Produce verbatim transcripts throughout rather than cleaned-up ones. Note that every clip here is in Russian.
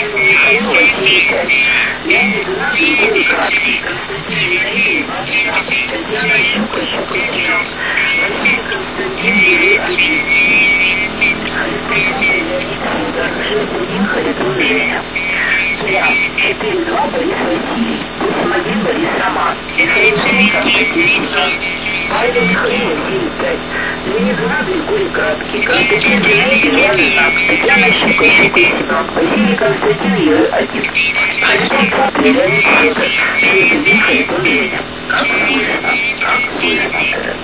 Михаил Васильевич, Леонид Геннадьевич Гурикратский, Константин Виталий, Татьяна Щука, Щукотина, Василий Константин Юрий Один, Александр Леонид Федор, шесть один Харитон Женя, Зря, четыре два Борис Василий, восемь один Борис Роман, Михаил Константин Павел Михаил Василий пять, Леонид Геннадьевич Гурикратский, Константин Леонид Иван Татьяна Щука, Щукотина, Василий Константин Юрий Один, Александр Леонид Федор, шесть один Харитон Женя. Как слышно, как слышно.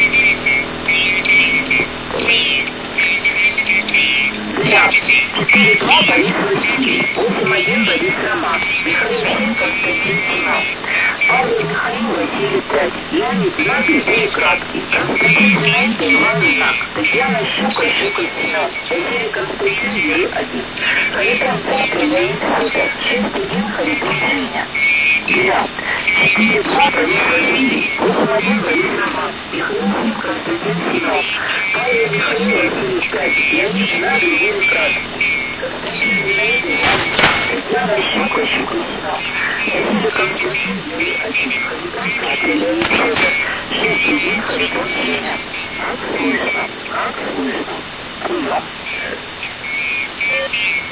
Зря. четыре два Борис Василий, восемь один Борис Роман, Михаил Константин Семен, Павел Михаил Василий пять, Леонид Геннадьевич Гурикратский, Константин Леонид Иван Татьяна Щука, Щукотина, Василий Константин Юрий Один, Александр Леонид Федор, шесть один Харитон Женя. Зря. четыре два Борис Василий, восемь один Борис Роман, Михаил Константин Семен, Павел Михаил Василий пять, Леонид Геннадьевич Гурикратский, Константин Леонид Иван Татьяна Щука, Щукотина, Василий Константин Юрий Один, Александр Леонид Федор, шесть один Харитон Женя. Как слышно, как слышно.